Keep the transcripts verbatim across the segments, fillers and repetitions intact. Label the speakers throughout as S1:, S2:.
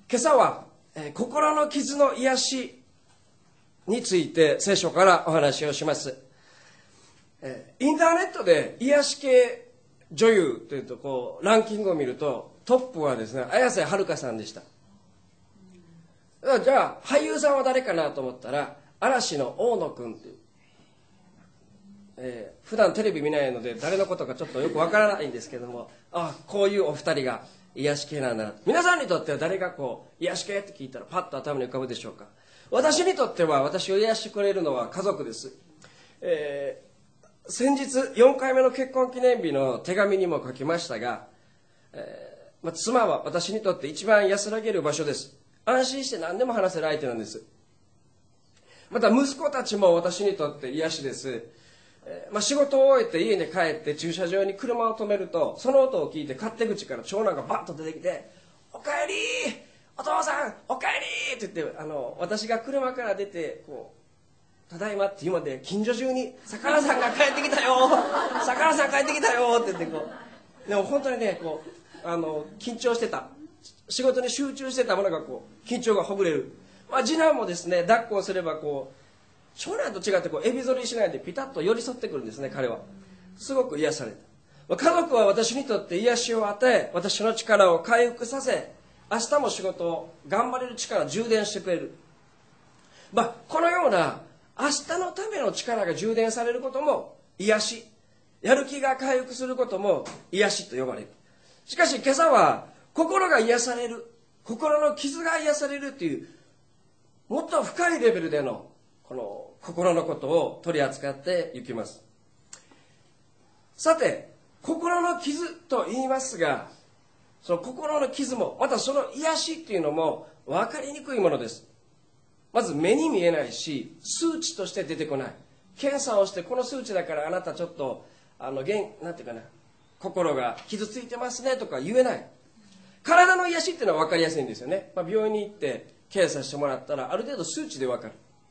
S1: 今朝は、えー、心の傷の癒しについて聖書からお話をします。えー、インターネットで癒し系女優というとこうランキングを見るとトップはですね、綾瀬はるかさんでした。じゃあ俳優さんは誰かなと思ったら、嵐の大野くんという、えー、普段テレビ見ないので誰のことかちょっとよくわからないんですけども、あ、こういうお二人が癒し系なんだな。皆さんにとっては誰がこう癒し系って聞いたらパッと頭に浮かぶでしょうか。私にとっては、私を癒してくれるのは家族です。えー、先日よんかいめの結婚記念日の手紙にも書きましたが、えーまあ、妻は私にとって一番安らげる場所です。安心して何でも話せる相手なんです。また息子たちも私にとって癒しです。えーまあ、仕事を終えて家に帰って駐車場に車を止めると、その音を聞いて勝手口から長男がバッと出てきて、おかえりお父さんおかえりって言って、あの私が車から出てこうただいまって言うまで近所中に魚さんが帰ってきたよ魚さん帰ってきたよって言ってこう、でも本当にねこうあの緊張してた、仕事に集中してたものがこう緊張がほぐれる。まあ、次男もですね抱っこをすればこう長男と違ってこうエビ反りしないでピタッと寄り添ってくるんですね。彼はすごく癒された。まあ、家族は私にとって癒しを与え、私の力を回復させ、明日も仕事を頑張れる力を充電してくれる。まあ、このような明日のための力が充電されることも癒し、やる気が回復することも癒しと呼ばれる。しかし今朝は心が癒される、心の傷が癒されるというもっと深いレベルでのこの心のことを取り扱っていきます。さて、心の傷と言いますが、その心の傷もまたその癒しっていうのも分かりにくいものです。まず目に見えないし、数値として出てこない。検査をしてこの数値だからあなたちょっとあのなんていうかな、心が傷ついてますねとか言えない。体の癒しっていうのは分かりやすいんですよね。まあ、病院に行って検査してもらったらある程度数値で分かる。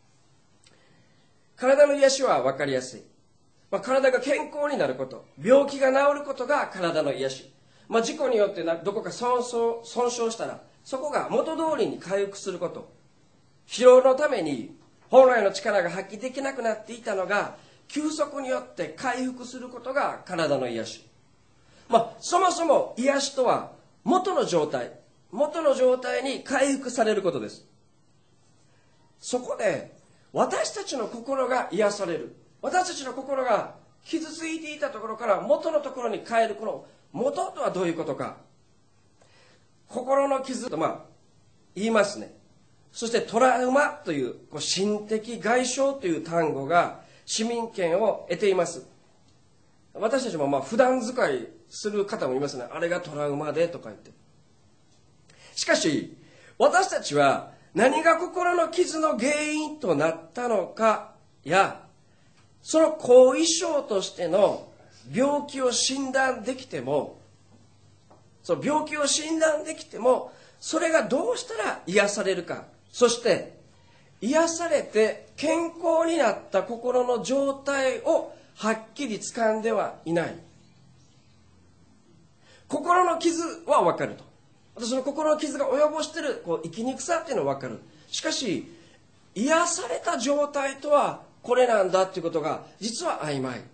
S1: 体の癒しは分かりやすい。まあ、体が健康になること、病気が治ることが体の癒し。まあ、事故によってどこか損傷、損傷したらそこが元通りに回復すること、疲労のために本来の力が発揮できなくなっていたのが休息によって回復することが体の癒し。まあ、そもそも癒しとは元の状態元の状態に回復されることです。そこで私たちの心が癒される、私たちの心が傷ついていたところから元のところに帰る、この元とはどういうことか。心の傷とまあ言いますね。そしてトラウマというこう心的外傷という単語が市民権を得ています。私たちもまあ普段使いする方もいますね。あれがトラウマでとか言って。しかし私たちは何が心の傷の原因となったのかや、その後遺症としての病気を診断できても、その病気を診断できても、それがどうしたら癒されるか、そして癒されて健康になった心の状態をはっきり掴んではいない。心の傷は分かると。私の心の傷が及ぼしているこう生きにくさっていうのは分かる。しかし癒された状態とはこれなんだっていうことが実は曖昧。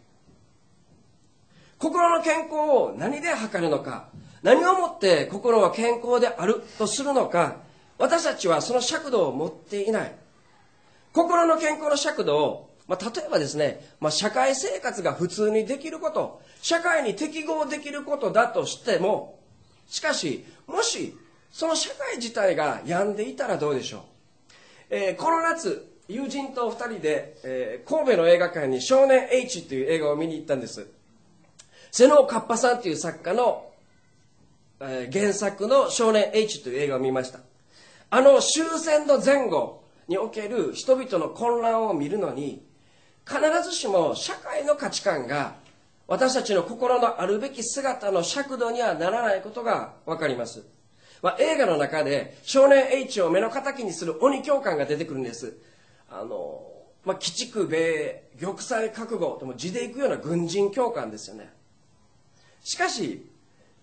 S1: 心の健康を何で測るのか、何をもって心は健康であるとするのか、私たちはその尺度を持っていない。心の健康の尺度を、まあ、例えばですね、まあ、社会生活が普通にできること、社会に適合できることだとしても、しかしもしその社会自体が病んでいたらどうでしょう。えー、この夏友人とふたりで、えー、神戸の映画館に少年 H という映画を見に行ったんです。瀬能かっぱさんという作家の、えー、原作の少年 H という映画を見ました。あの終戦の前後における人々の混乱を見るのに、必ずしも社会の価値観が私たちの心のあるべき姿の尺度にはならないことが分かります。まあ、映画の中で少年 H を目の敵にする鬼教官が出てくるんです。あの、まあ、鬼畜米玉砕覚悟とも字でいくような軍人教官ですよね。しかし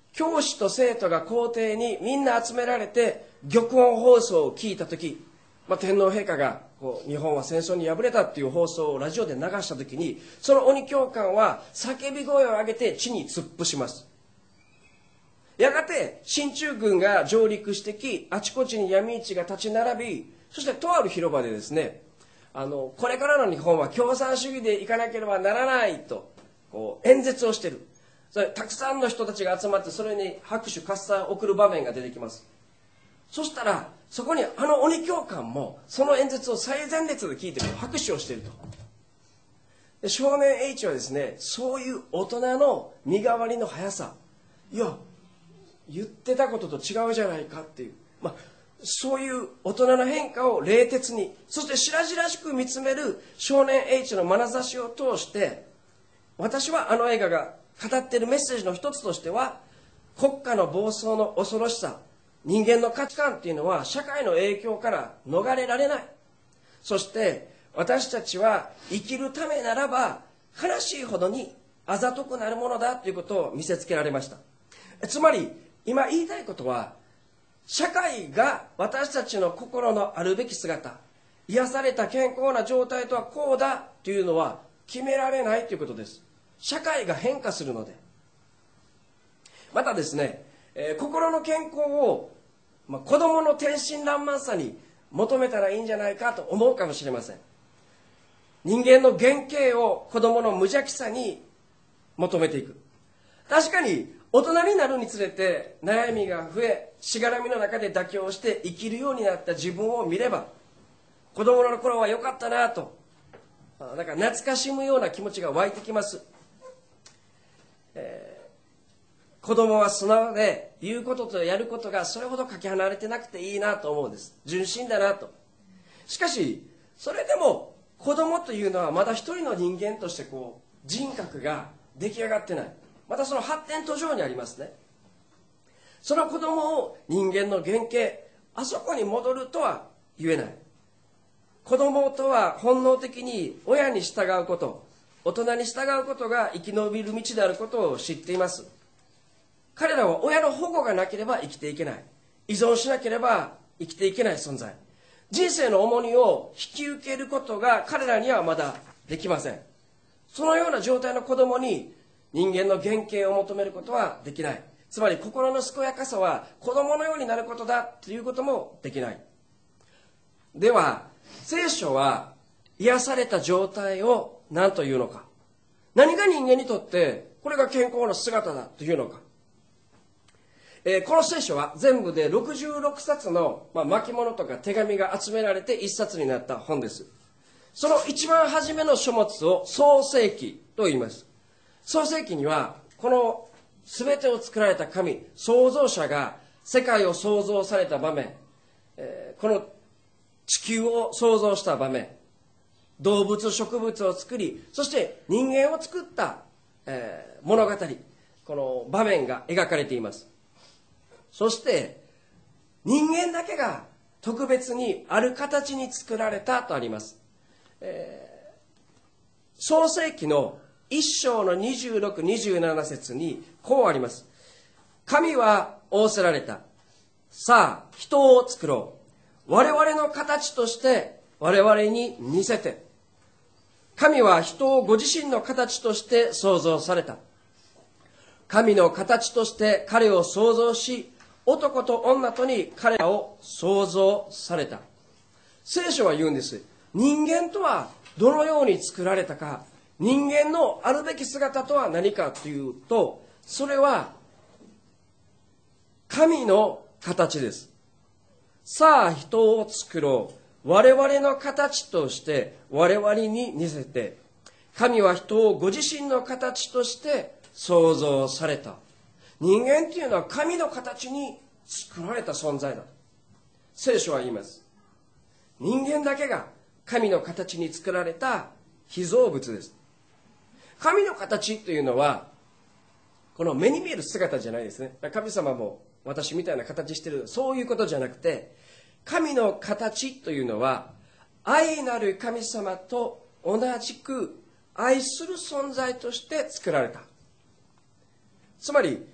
S1: 教師と生徒が校庭にみんな集められて玉音放送を聞いたとき、まあ、天皇陛下がこう日本は戦争に敗れたっていう放送をラジオで流したときに、その鬼教官は叫び声を上げて地に突っ伏します。やがて進駐軍が上陸してき、あちこちに闇市が立ち並び、そしてとある広場でですね、あのこれからの日本は共産主義でいかなければならないとこう演説をしている。それたくさんの人たちが集まって、それに拍手喝采を送る場面が出てきます。そしたらそこにあの鬼教官もその演説を最前列で聞いて拍手をしていると。で少年 H はですね、そういう大人の身代わりの速さ、いや言ってたことと違うじゃないかっていう、まあ、そういう大人の変化を冷徹に、そして白々しく見つめる少年 H の眼差しを通して、私はあの映画が語っているメッセージの一つとしては、国家の暴走の恐ろしさ、人間の価値観っていうのは社会の影響から逃れられない。そして私たちは生きるためならば悲しいほどにあざとくなるものだということを見せつけられました。つまり今言いたいことは、社会が私たちの心のあるべき姿、癒された健康な状態とはこうだというのは決められないということです。社会が変化するので。またですね、えー、心の健康を、まあ、子供の天真爛漫さに求めたらいいんじゃないかと思うかもしれません。人間の原型を子供の無邪気さに求めていく。確かに大人になるにつれて悩みが増え、しがらみの中で妥協して生きるようになった自分を見れば、子供の頃は良かったなと、なんか懐かしむような気持ちが湧いてきます。えー、子供は素直で、言うこととやることがそれほどかけ離れてなくていいなと思うんです。純真だなと。しかしそれでも子供というのはまだ一人の人間としてこう人格が出来上がってない。またその発展途上にありますね。その子供を人間の原型、あそこに戻るとは言えない。子供とは本能的に親に従うこと、大人に従うことが生き延びる道であることを知っています。彼らは親の保護がなければ生きていけない。依存しなければ生きていけない存在。人生の重荷を引き受けることが彼らにはまだできません。そのような状態の子供に人間の原型を求めることはできない。つまり心の健やかさは子供のようになることだということもできない。では聖書は癒された状態を何というのか、何が人間にとってこれが健康な姿だというのか。えー、この聖書は全部でろくじゅうろくさつの、まあ、巻物とか手紙が集められていっさつになった本です。その一番初めの書物を創世記と言います。創世記にはこの全てを作られた神、創造者が世界を創造された場面、えー、この地球を創造した場面、動物植物を作り、そして人間を作った、えー、物語、この場面が描かれています。そして人間だけが特別にある形に作られたとあります。えー、創世記の一章のにじゅうろく、にじゅうなな節にこうあります。神は仰せられた。さあ人を作ろう。我々の形として我々に似せて。神は人をご自身の形として創造された。神の形として彼を創造し、男と女とに彼らを創造された。聖書は言うんです。人間とはどのように作られたか、人間のあるべき姿とは何かというと、それは神の形です。さあ人を作ろう。我々の形として我々に似せて。神は人をご自身の形として創造された。人間っていうのは神の形に作られた存在だ。聖書は言います。人間だけが神の形に作られた被造物です。神の形というのはこの目に見える姿じゃないですね。神様も私みたいな形してる、そういうことじゃなくて、神の形というのは愛なる神様と同じく愛する存在として作られた。つまり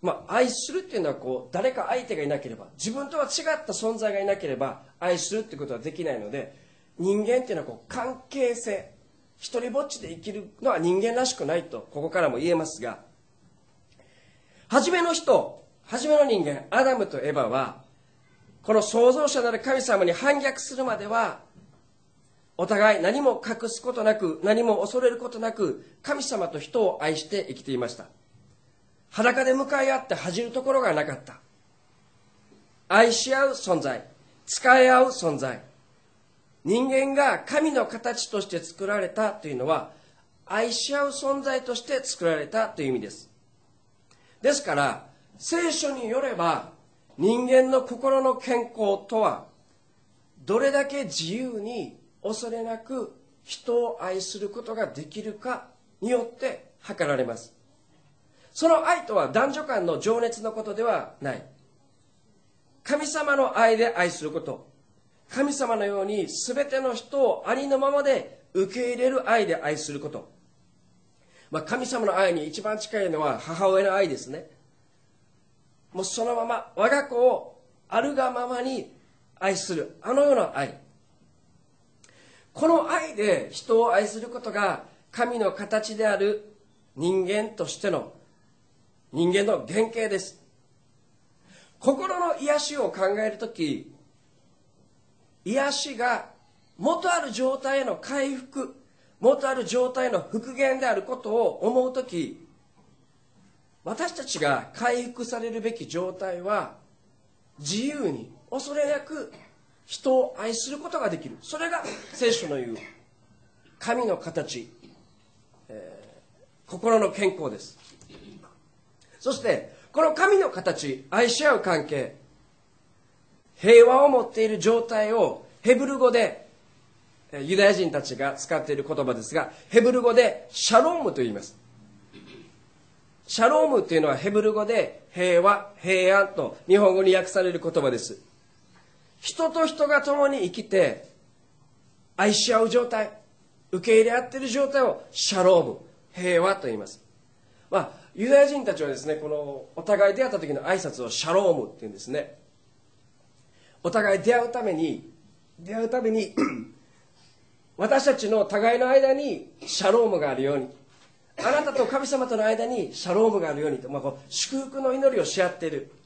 S1: まあ、愛するっていうのはこう誰か相手がいなければ、自分とは違った存在がいなければ愛するってことはできないので、人間っていうのはこう関係性、一人ぼっちで生きるのは人間らしくないとここからも言えますが、初めの人、初めの人間アダムとエバはこの創造者なる神様に反逆するまでは、お互い何も隠すことなく、何も恐れることなく、神様と人を愛して生きていました。裸で向かい合って恥じるところがなかった。愛し合う存在、使い合う存在。人間が神の形として作られたというのは、愛し合う存在として作られたという意味です。ですから、聖書によれば、人間の心の健康とは、どれだけ自由に恐れなく人を愛することができるかによって測られます。その愛とは男女間の情熱のことではない。神様の愛で愛すること。神様のように全ての人をありのままで受け入れる愛で愛すること。まあ、神様の愛に一番近いのは母親の愛ですね。もうそのまま我が子をあるがままに愛する、あのような愛。この愛で人を愛することが神の形である人間としての人間の原型です。心の癒しを考えるとき、癒しが元ある状態への回復、元ある状態の復元であることを思うとき、私たちが回復されるべき状態は、自由に恐れなく人を愛することができる。それが聖書の言う神の形、えー、心の健康です。そしてこの神の形、愛し合う関係、平和を持っている状態をヘブル語で、ユダヤ人たちが使っている言葉ですが、ヘブル語でシャロームと言います。シャロームというのはヘブル語で平和、平安と日本語に訳される言葉です。人と人が共に生きて愛し合う状態、受け入れ合っている状態をシャローム、平和と言います。まあ、ユダヤ人たちはですね、このお互い出会った時の挨拶をシャロームって言うんですね。お互い出会うために、出会うために私たちの互いの間にシャロームがあるように、あなたと神様との間にシャロームがあるようにと、まあ、こう祝福の祈りをし合っている。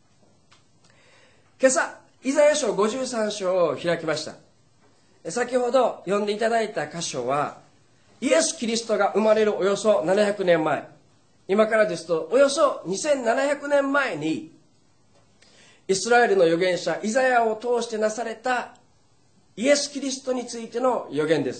S1: 今朝イザヤ書ごじゅうさん章を開きました。先ほど読んでいただいた箇所は、イエス・キリストが生まれるおよそななひゃくねんまえ、今からですとおよそにせんななひゃくねんまえにイスラエルの預言者イザヤを通してなされたイエス・キリストについての預言です。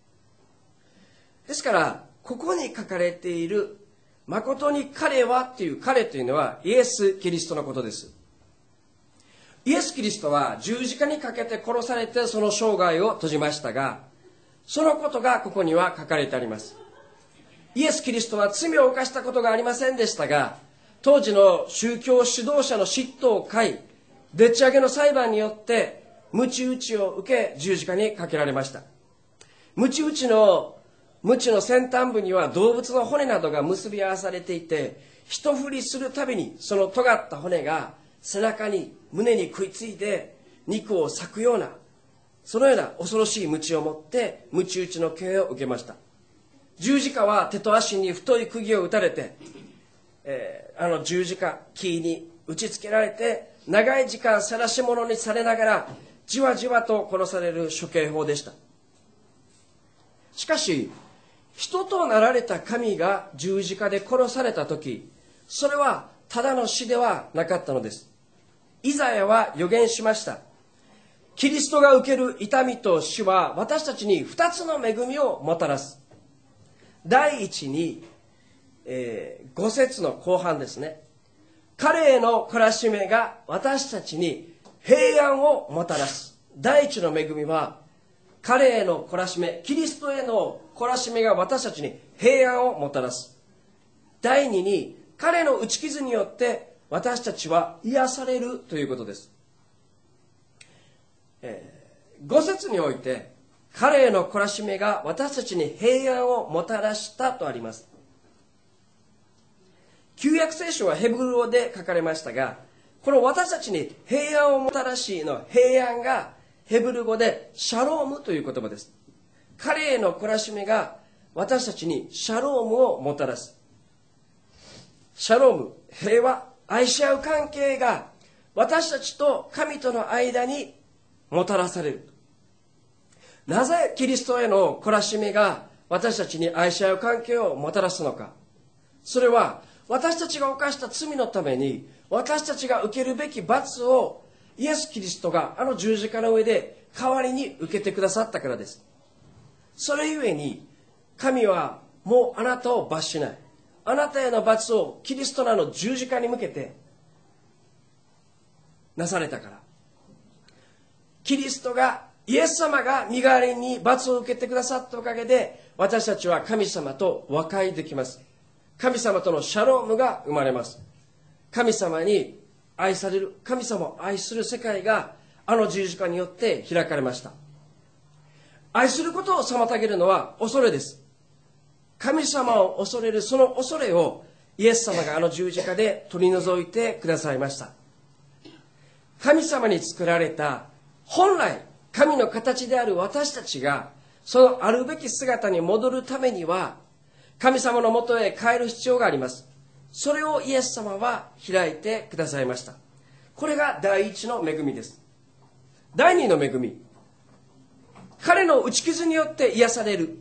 S1: ですからここに書かれている誠に彼はっていう彼というのはイエス・キリストのことです。イエス・キリストは十字架にかけて殺されてその生涯を閉じましたが、そのことがここには書かれてあります。イエス・キリストは罪を犯したことがありませんでしたが、当時の宗教指導者の嫉妬を買い、でっち上げの裁判によって鞭打ちを受け十字架にかけられました。鞭打ちの鞭の先端部には動物の骨などが結び合わされていて、一振りするたびにその尖った骨が背中に胸に食いついて肉を裂くような、そのような恐ろしい鞭を持って鞭打ちの刑を受けました。十字架は手と足に太い釘を打たれて、えー、あの十字架木に打ちつけられて、長い時間晒し者にされながらじわじわと殺される処刑法でした。しかし人となられた神が十字架で殺された時、それはただの死ではなかったのです。イザヤは予言しました。キリストが受ける痛みと死は私たちに二つの恵みをもたらす。第一に、えー、ご節の後半ですね。彼への懲らしめが私たちに平安をもたらす。第一の恵みは彼への懲らしめ、キリストへの懲らしめが私たちに平安をもたらす。第二に、彼の打ち傷によって私たちは癒されるということです。えー、ご節において彼への懲らしめが私たちに平安をもたらしたとあります。 旧約聖書はヘブル語で書かれましたが、この私たちに平安をもたらしの平安がヘブル語でシャロームという言葉です。彼への懲らしめが私たちにシャロームをもたらす。シャローム、平和、愛し合う関係が私たちと神との間にもたらされる。なぜキリストへの懲らしめが私たちに愛し合う関係をもたらすのか。それは私たちが犯した罪のために私たちが受けるべき罰をイエス・キリストがあの十字架の上で代わりに受けてくださったからです。それゆえに神はもうあなたを罰しない。あなたへの罰をキリストのあの十字架に向けてなされたから。キリストがイエス様が身代わりに罰を受けてくださったおかげで私たちは神様と和解できます。神様とのシャロームが生まれます。神様に愛される、神様を愛する世界があの十字架によって開かれました。愛することを妨げるのは恐れです。神様を恐れるその恐れをイエス様があの十字架で取り除いてくださいました。神様に作られた本来神の形である私たちがそのあるべき姿に戻るためには神様のもとへ帰る必要があります。それをイエス様は開いてくださいました。これが第一の恵みです。第二の恵み。彼の打ち傷によって癒される。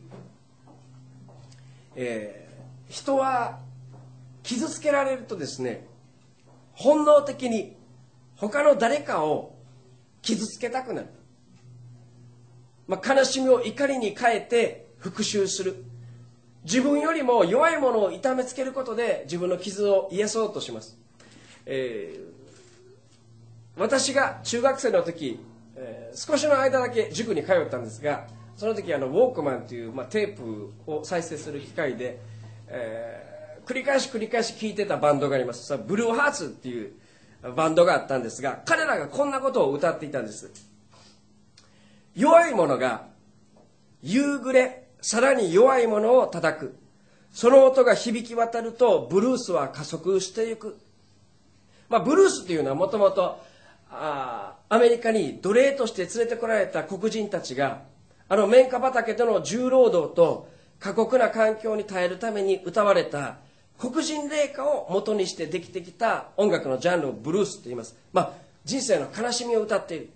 S1: えー、人は傷つけられるとですね、本能的に他の誰かを傷つけたくなる。まあ、悲しみを怒りに変えて復讐する。自分よりも弱いものを痛めつけることで自分の傷を癒そうとします。えー、私が中学生の時、えー、少しの間だけ塾に通ったんですが、その時あのウォークマンという、まあ、テープを再生する機械で、えー、繰り返し繰り返し聴いてたバンドがあります。それはブルーハーツっていうバンドがあったんですが、彼らがこんなことを歌っていたんです。弱い者が夕暮れ、さらに弱いものを叩く。その音が響き渡るとブルースは加速していく。まあ、ブルースというのはもともとアメリカに奴隷として連れてこられた黒人たちがあの綿花畑での重労働と過酷な環境に耐えるために歌われた黒人霊歌を元にしてできてきた音楽のジャンルをブルースと言います。まあ、人生の悲しみを歌っている。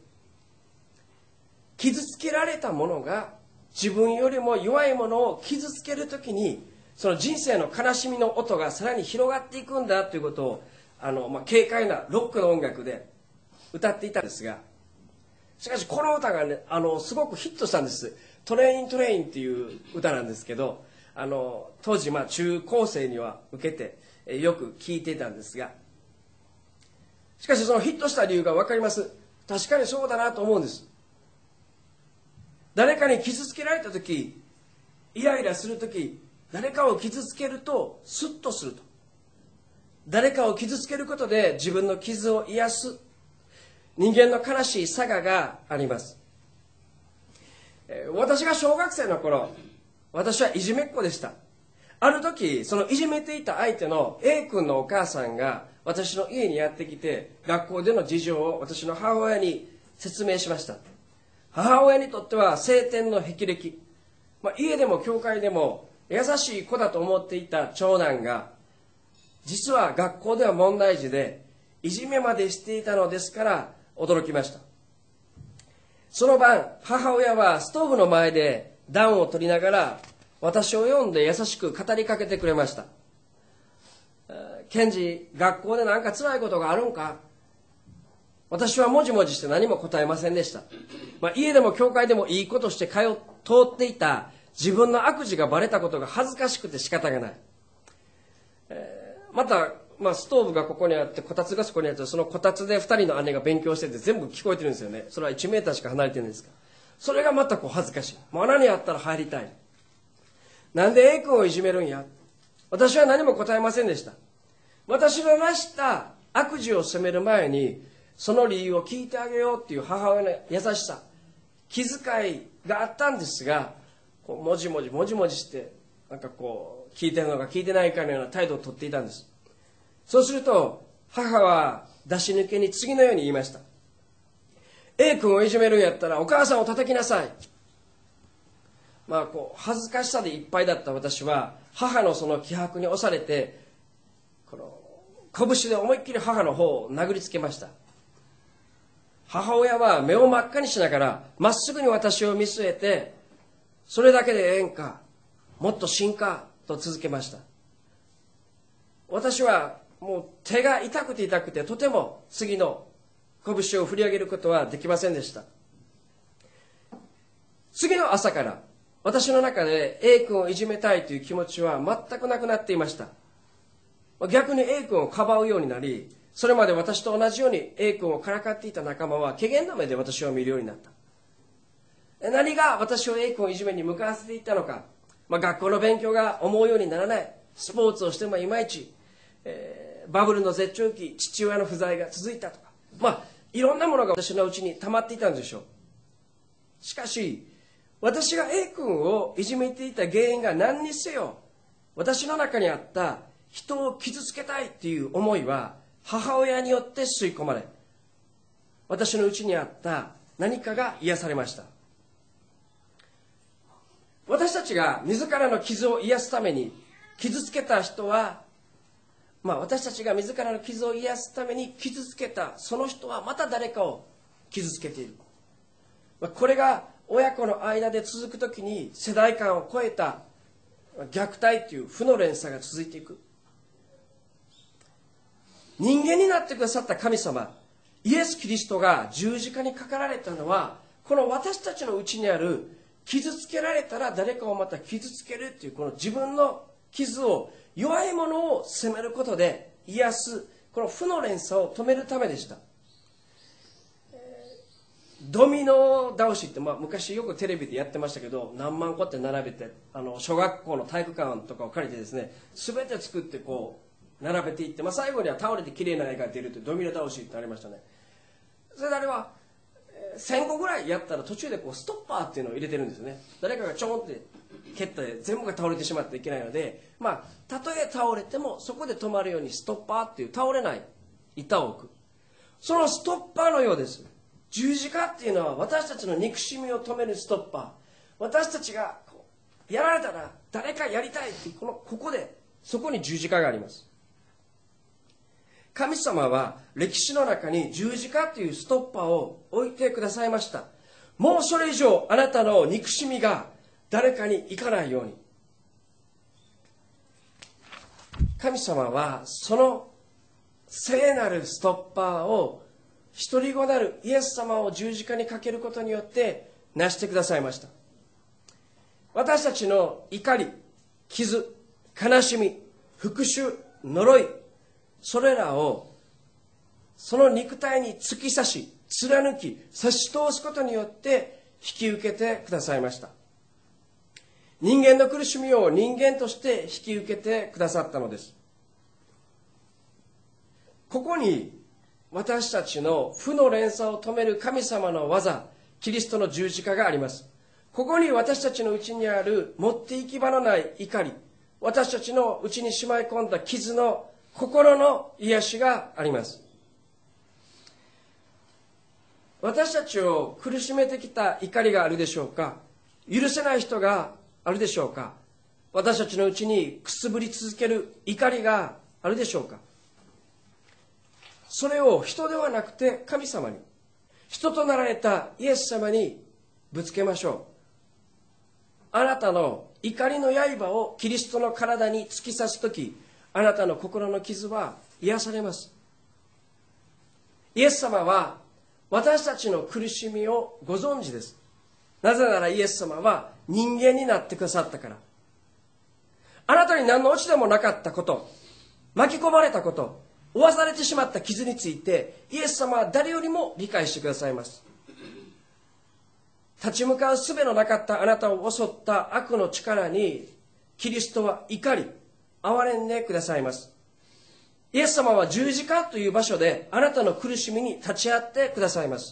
S1: 傷つけられた者が自分よりも弱いものを傷つけるときにその人生の悲しみの音がさらに広がっていくんだということをあの、まあ、軽快なロックの音楽で歌っていたんですが、しかしこの歌がね、あのすごくヒットしたんです。トレイントレインっていう歌なんですけど、あの当時まあ中高生には受けてえよく聴いていたんですが、しかしそのヒットした理由が分かります。確かにそうだなと思うんです。誰かに傷つけられた時、イライラする時、誰かを傷つけるとスッとすると。誰かを傷つけることで自分の傷を癒す人間の悲しいさががあります。私が小学生の頃、私はいじめっ子でした。ある時、そのいじめていた相手の A 君のお母さんが私の家にやってきて、学校での事情を私の母親に説明しました。母親にとっては青天の霹靂、まあ、家でも教会でも優しい子だと思っていた長男が、実は学校では問題児でいじめまでしていたのですから驚きました。その晩、母親はストーブの前で暖を取りながら私を呼んで優しく語りかけてくれました。ケンジ、学校で何か辛いことがあるんか？私はもじもじして何も答えませんでした。まあ、家でも教会でもいいことして通っ通っていた自分の悪事がバレたことが恥ずかしくて仕方がない。えー、また、まあ、ストーブがここにあってこたつがそこにあって、そのこたつでふたりの姉が勉強してて全部聞こえてるんですよね。それはいちメーターしか離れてるんですから、それがまたこう恥ずかしい。もう穴にあったら入りたい。なんで A 君をいじめるんや？私は何も答えませんでした。私のなした悪事を責める前にその理由を聞いてあげようっていう母親の優しさ、気遣いがあったんですが、こうもじもじもじもじしてなんかこう聞いてるのか聞いてないかのような態度をとっていたんです。 そうすると母は出し抜けに次のように言いました。A 君をいじめるんやったらお母さんを叩きなさい。まあこう恥ずかしさでいっぱいだった私は母のその気迫に押されて、この拳で思いっきり母の方を殴りつけました。母親は目を真っ赤にしながらまっすぐに私を見据えて、それだけでええんか、もっと進化と続けました。私はもう手が痛くて痛くて、とても次の拳を振り上げることはできませんでした。次の朝から私の中で A 君をいじめたいという気持ちは全くなくなっていました。逆に A 君をかばうようになり、それまで私と同じように A 君をからかっていた仲間は怪げな目で私を見るようになった。何が私を A 君をいじめに向かわせていったのか、まあ、学校の勉強が思うようにならない、スポーツをしてもいまいち、えー、バブルの絶頂期、父親の不在が続いたとか、まあいろんなものが私のうちに溜まっていたんでしょう。しかし私が A 君をいじめていた原因が何にせよ、私の中にあった人を傷つけたいっていう思いは母親によって吸い込まれ、私のうちにあった何かが癒されました。私たちが自らの傷を癒すために傷つけた人は、まあ私たちが自らの傷を癒すために傷つけたその人はまた誰かを傷つけている。これが親子の間で続くときに世代間を超えた虐待という負の連鎖が続いていく。人間になってくださった神様イエス・キリストが十字架にかかられたのは、この私たちのうちにある傷つけられたら誰かをまた傷つけるっていうこの自分の傷を、弱いものを責めることで癒す、この負の連鎖を止めるためでした。ドミノ倒しって、まあ、昔よくテレビでやってましたけど、何万個って並べて、あの小学校の体育館とかを借りてですね、全て作ってこう並べていって、まあ、最後には倒れてきれいな絵が出るというドミノ倒しってありましたね。それであれはせんこぐらいやったら途中でこうストッパーっていうのを入れてるんですよね。誰かがちょんって蹴ったで全部が倒れてしまっていけないので、まあたとえ倒れてもそこで止まるようにストッパーっていう倒れない板を置く。そのストッパーのようです。十字架っていうのは私たちの憎しみを止めるストッパー。私たちがこうやられたら誰かやりたいっていうこのここで、そこに十字架があります。神様は歴史の中に十字架というストッパーを置いてくださいました。もうそれ以上あなたの憎しみが誰かに行かないように。神様はその聖なるストッパーを一人子なるイエス様を十字架にかけることによって成してくださいました。私たちの怒り、傷、悲しみ、復讐、呪い、それらをその肉体に突き刺し、貫き、差し通すことによって引き受けてくださいました。人間の苦しみを人間として引き受けてくださったのです。ここに私たちの負の連鎖を止める神様の技、キリストの十字架があります。ここに私たちのうちにある持って行き場のない怒り、私たちのうちにしまい込んだ傷の心の癒しがあります。私たちを苦しめてきた怒りがあるでしょうか。許せない人があるでしょうか。私たちのうちにくすぶり続ける怒りがあるでしょうか。それを人ではなくて神様に、人となられたイエス様にぶつけましょう。あなたの怒りの刃をキリストの体に突き刺すとき、あなたの心の傷は癒されます。イエス様は私たちの苦しみをご存知です。なぜならイエス様は人間になってくださったから。あなたに何の落ちでもなかったこと、巻き込まれたこと、負わされてしまった傷についてイエス様は誰よりも理解してくださいます。立ち向かう術のなかったあなたを襲った悪の力にキリストは怒り憐れんでくださいます。イエス様は十字架という場所であなたの苦しみに立ち会ってくださいます。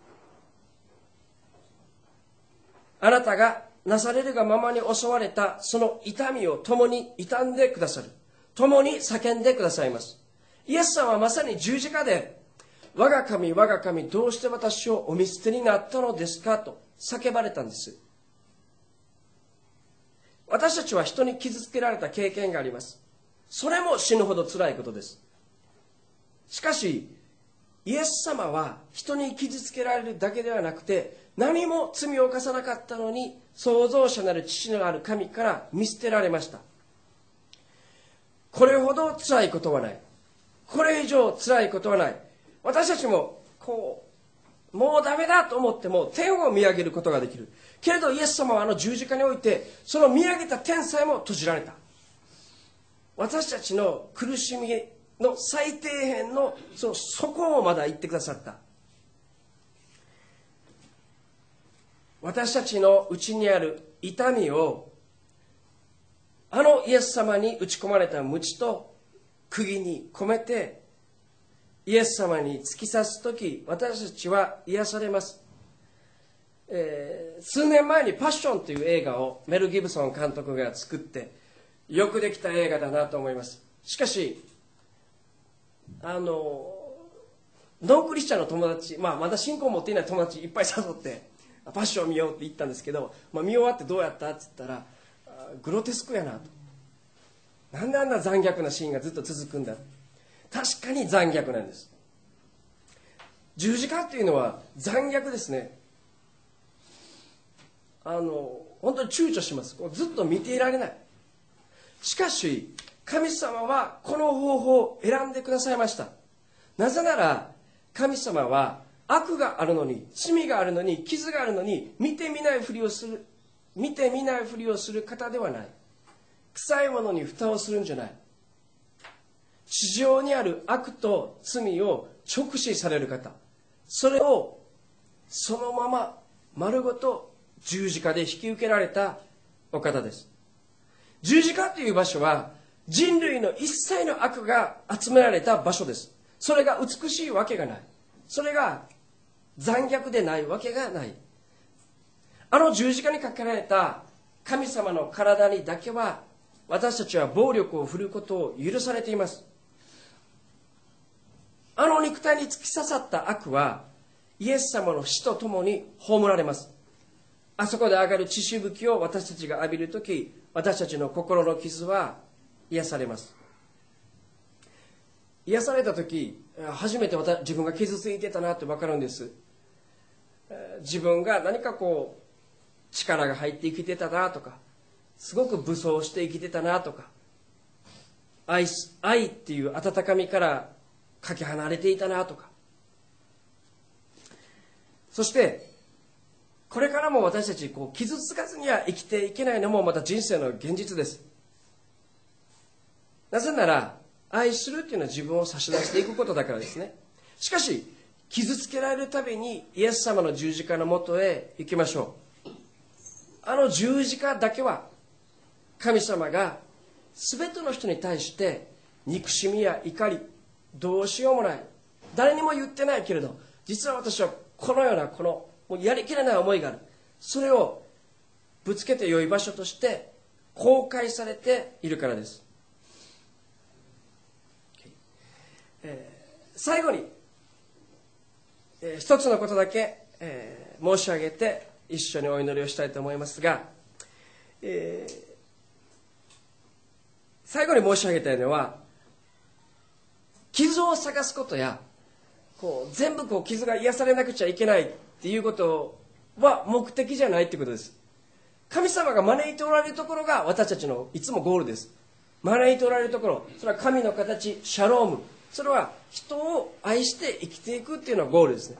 S1: あなたがなされるがままに襲われたその痛みを共に痛んでくださる。共に叫んでくださいます。 イエス様はまさに十字架で、我が神、我が神、どうして私をお見捨てになったのですかと叫ばれたんです。私たちは人に傷つけられた経験があります。それも死ぬほど辛いことです。しかし、イエス様は人に傷つけられるだけではなくて、何も罪を犯さなかったのに、創造者なる父のある神から見捨てられました。これほど辛いことはない。これ以上辛いことはない。私たちもこうもうダメだと思っても天を見上げることができる。けれどイエス様はあの十字架において、その見上げた天さえも閉じられた。私たちの苦しみの最底辺のその底をまだ言ってくださった。私たちの内にある痛みを、あのイエス様に打ち込まれた鞭と釘に込めて、イエス様に突き刺すとき、私たちは癒されます。えー、数年前にパッションという映画をメル・ギブソン監督が作って、よくできた映画だなと思います。しかし、あの、ノンクリスチャンの友達、まあまだ信仰を持っていない友達いっぱい誘って、パッション見ようって言ったんですけど、まあ、見終わってどうやったって言ったら、グロテスクやなと。なんであんな残虐なシーンがずっと続くんだ。確かに残虐なんです。十字架っていうのは残虐ですね。あの本当に躊躇します。ずっと見ていられない。しかし神様はこの方法を選んでくださいました。なぜなら神様は悪があるのに、罪があるのに、傷があるのに、見て見ないふりをする見て見ないふりをする方ではない。臭いものに蓋をするんじゃない。地上にある悪と罪を直視される方、それをそのまま丸ごと十字架で引き受けられたお方です。十字架という場所は人類の一切の悪が集められた場所です。それが美しいわけがない。それが残虐でないわけがない。あの十字架にかけられた神様の体にだけは私たちは暴力を振るうことを許されています。あの肉体に突き刺さった悪はイエス様の死とともに葬られます。あそこで上がる血しぶきを私たちが浴びるとき、私たちの心の傷は癒されます。癒されたとき、初めて私自分が傷ついてたなって分かるんです。自分が何かこう力が入って生きてたなとか、すごく武装して生きてたなとか、愛、愛っていう温かみからかけ離れていたなとか、そしてこれからも私たちこう傷つかずには生きていけないのもまた人生の現実です。なぜなら愛するっていうのは自分を差し出していくことだからですね。しかし傷つけられるたびにイエス様の十字架のもとへ行きましょう。あの十字架だけは神様が全ての人に対して憎しみや怒り、どうしようもない、誰にも言ってないけれど実は私はこのようなこのもうやりきれない思いがある、それをぶつけて良い場所として公開されているからです。えー、最後に、えー、一つのことだけ、えー、申し上げて一緒にお祈りをしたいと思いますが、えー、最後に申し上げたいのは、傷を探すことやこう全部こう傷が癒されなくちゃいけないっていうことは目的じゃないってことです。神様が招いておられるところが私たちのいつもゴールです。招いておられるところ、それは神の形、シャローム、それは人を愛して生きていくっていうのがゴールですね。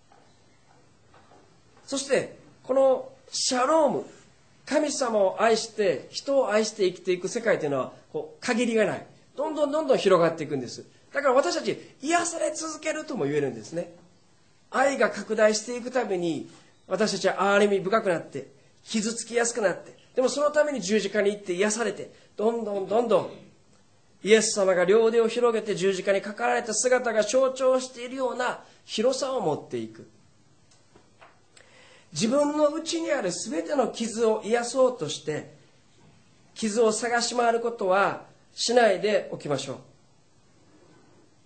S1: そしてこのシャローム、神様を愛して人を愛して生きていく世界というのはこう限りがない、どんどんどんどん広がっていくんです。だから私たち癒され続けるとも言えるんですね。愛が拡大していくたびに私たちは憐れみ深くなって傷つきやすくなって、でもそのために十字架に行って癒されて、どんどんどんどんイエス様が両腕を広げて十字架にかかられた姿が象徴しているような広さを持っていく。自分の内にある全ての傷を癒そうとして傷を探し回ることはしないでおきましょう。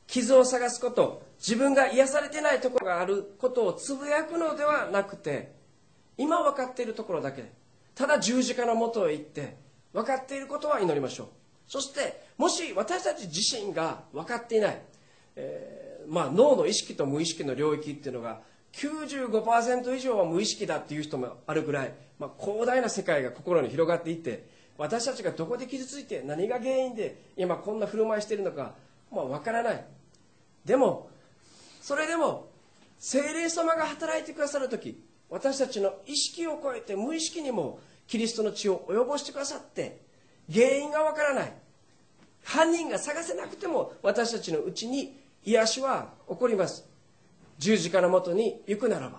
S1: 傷を探すこと、自分が癒されてないところがあることをつぶやくのではなくて、今分かっているところだけ、ただ十字架の元へ行って分かっていることは祈りましょう。そしてもし私たち自身が分かっていない、えーまあ、脳の意識と無意識の領域っていうのが きゅうじゅうごパーセント 以上は無意識だっていう人もあるぐらい、まあ、広大な世界が心に広がっていて、私たちがどこで傷ついて何が原因で今こんな振る舞いしているのか、まあ、分からない。でもそれでも聖霊様が働いてくださるとき、私たちの意識を超えて無意識にもキリストの血を及ぼしてくださって、原因がわからない、犯人が探せなくても私たちのうちに癒しは起こります。十字架のもとに行くならば。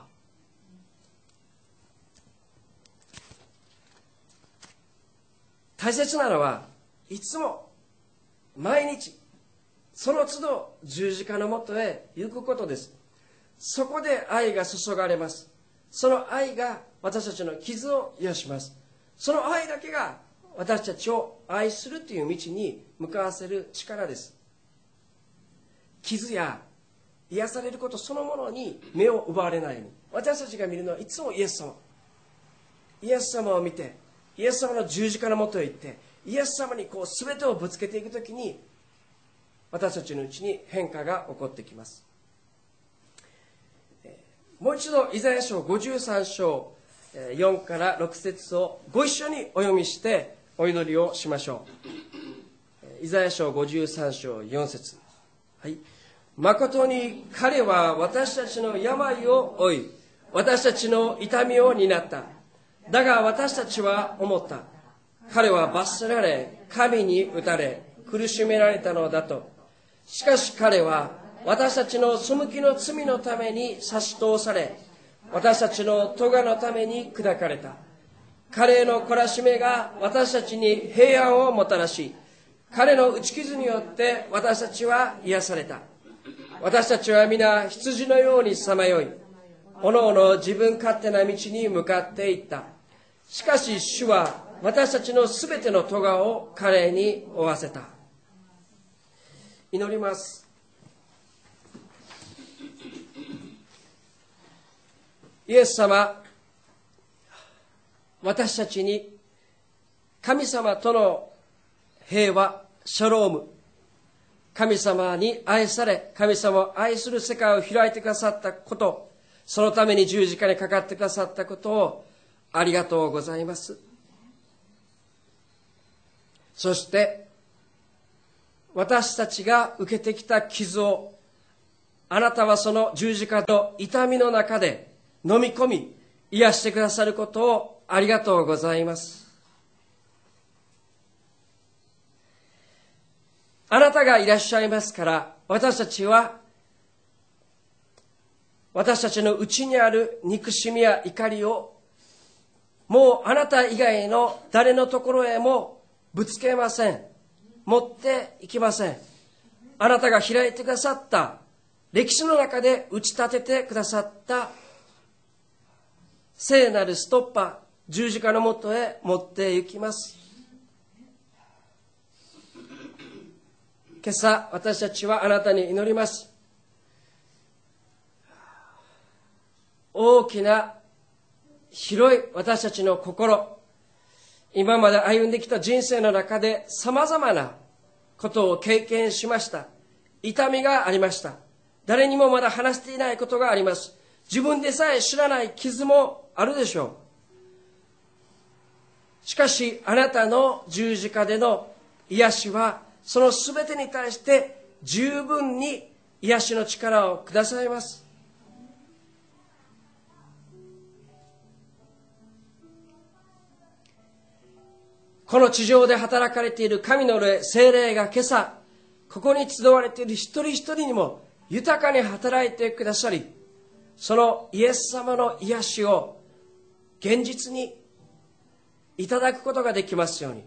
S1: 大切なのはいつも毎日その都度十字架のもとへ行くことです。そこで愛が注がれます。その愛が私たちの傷を癒します。その愛だけが私たちを愛するという道に向かわせる力です。傷や癒されることそのものに目を奪われないように、私たちが見るのはいつもイエス様。イエス様を見て、イエス様の十字架のもとへ行って、イエス様にこう全てをぶつけていくときに、私たちのうちに変化が起こってきます。もう一度イザヤ書ごじゅうさん章よんからろく節をご一緒にお読みしてお祈りをしましょう。イザヤ書ごじゅうさん章よん節、はい。誠に彼は私たちの病を負い、私たちの痛みを担った。だが私たちは思った。彼は罰せられ、神に打たれ、苦しめられたのだと。しかし彼は私たちの背きの罪のために差し通され、私たちの咎のために砕かれた。彼への懲らしめが私たちに平安をもたらし、彼の打ち傷によって私たちは癒された。私たちは皆羊のようにさまよい、おのおの自分勝手な道に向かっていった。しかし主は私たちのすべての咎を彼に負わせた。祈ります。イエス様、私たちに神様との平和、シャローム、神様に愛され、神様を愛する世界を開いてくださったこと、そのために十字架にかかってくださったことをありがとうございます。そして私たちが受けてきた傷を、あなたはその十字架と痛みの中で飲み込み癒してくださることをありがとうございます。あなたがいらっしゃいますから、私たちは私たちの内にある憎しみや怒りをもうあなた以外の誰のところへもぶつけません。持っていきません。あなたが開いてくださった歴史の中で打ち立ててくださった聖なるストッパー、十字架のもとへ持って行きます。今朝私たちはあなたに祈ります。大きな広い私たちの心、今まで歩んできた人生の中で様々なことを経験しました。痛みがありました。誰にもまだ話していないことがあります。自分でさえ知らない傷もあるでしょう。しかしあなたの十字架での癒しはそのすべてに対して十分に癒しの力をくださいます。この地上で働かれている神の霊、聖霊が今朝ここに集われている一人一人にも豊かに働いてくださり、そのイエス様の癒しを現実にいただくことができますように、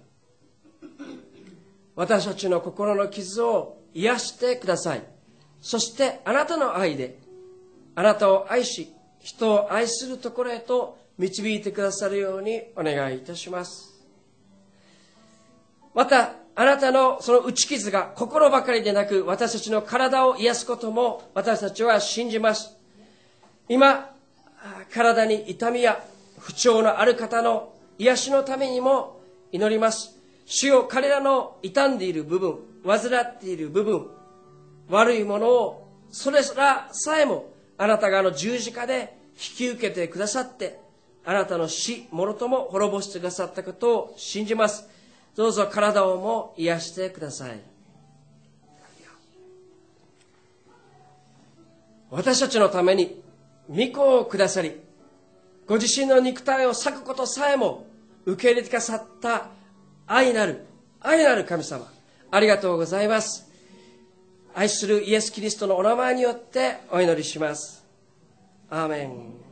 S1: 私たちの心の傷を癒してください。そしてあなたの愛であなたを愛し、人を愛するところへと導いてくださるようにお願いいたします。またあなたのその打ち傷が心ばかりでなく、私たちの体を癒すことも私たちは信じます。今、体に痛みや不調のある方の癒しのためにも祈ります。主よ、彼らの傷んでいる部分、患っている部分、悪いものを、それらさえもあなたがあの十字架で引き受けてくださって、あなたの死、もろとも滅ぼしてくださったことを信じます。どうぞ体をも癒してください。私たちのために御子をくださり、ご自身の肉体を裂くことさえも受け入れてくださった愛なる、愛なる神様、ありがとうございます。愛するイエス・キリストのお名前によってお祈りします。アーメン。